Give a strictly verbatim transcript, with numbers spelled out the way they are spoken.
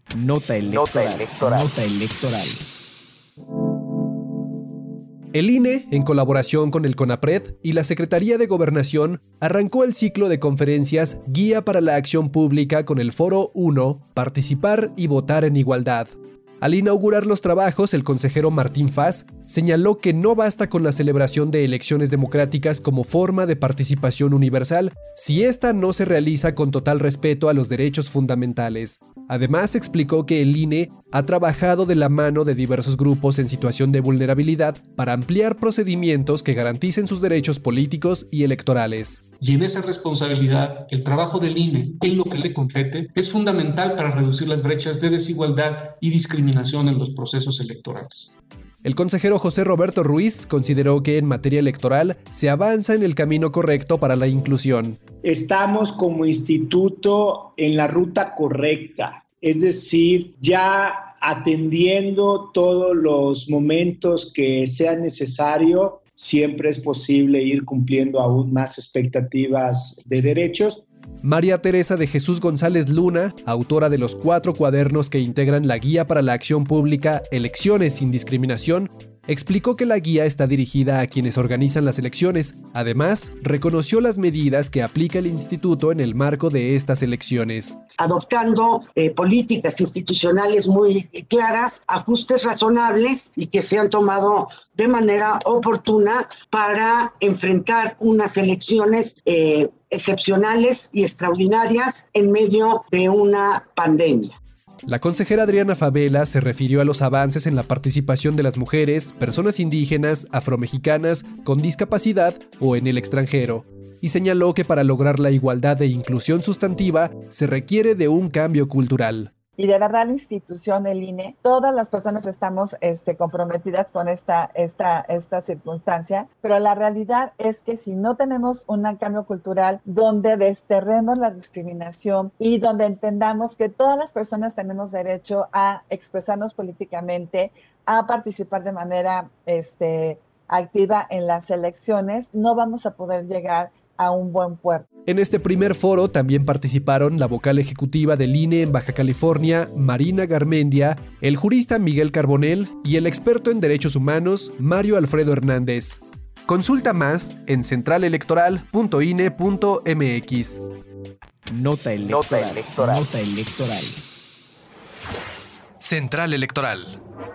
Nota electoral. Nota electoral. Nota electoral. El I N E, en colaboración con el CONAPRED y la Secretaría de Gobernación, arrancó el ciclo de conferencias Guía para la Acción Pública con el Foro uno, Participar y Votar en Igualdad. Al inaugurar los trabajos, el consejero Martín Faz señaló que no basta con la celebración de elecciones democráticas como forma de participación universal si ésta no se realiza con total respeto a los derechos fundamentales. Además, explicó que el I N E ha trabajado de la mano de diversos grupos en situación de vulnerabilidad para ampliar procedimientos que garanticen sus derechos políticos y electorales. Y en esa responsabilidad, el trabajo del I N E, en lo que le compete, es fundamental para reducir las brechas de desigualdad y discriminación en los procesos electorales. El consejero José Roberto Ruiz consideró que en materia electoral se avanza en el camino correcto para la inclusión. Estamos como instituto en la ruta correcta, es decir, ya atendiendo todos los momentos que sea necesario. Siempre es posible ir cumpliendo aún más expectativas de derechos. María Teresa de Jesús González Luna, autora de los cuatro cuadernos que integran la Guía para la Acción Pública Elecciones sin Discriminación, explicó que la guía está dirigida a quienes organizan las elecciones. Además, reconoció las medidas que aplica el instituto en el marco de estas elecciones. Adoptando eh, políticas institucionales muy claras, ajustes razonables y que se han tomado de manera oportuna para enfrentar unas elecciones eh, excepcionales y extraordinarias en medio de una pandemia. La consejera Adriana Favela se refirió a los avances en la participación de las mujeres, personas indígenas, afromexicanas, con discapacidad o en el extranjero, y señaló que para lograr la igualdad e inclusión sustantiva se requiere de un cambio cultural. Y de verdad la institución, el I N E, todas las personas estamos este, comprometidas con esta, esta, esta circunstancia, pero la realidad es que si no tenemos un cambio cultural donde desterremos la discriminación y donde entendamos que todas las personas tenemos derecho a expresarnos políticamente, a participar de manera este, activa en las elecciones, no vamos a poder llegar a un buen puerto. En este primer foro también participaron la vocal ejecutiva del I N E en Baja California, Marina Garmendia, el jurista Miguel Carbonell y el experto en derechos humanos, Mario Alfredo Hernández. Consulta más en central electoral punto i n e punto m x. Nota electoral. Nota electoral. Nota electoral. Central Electoral.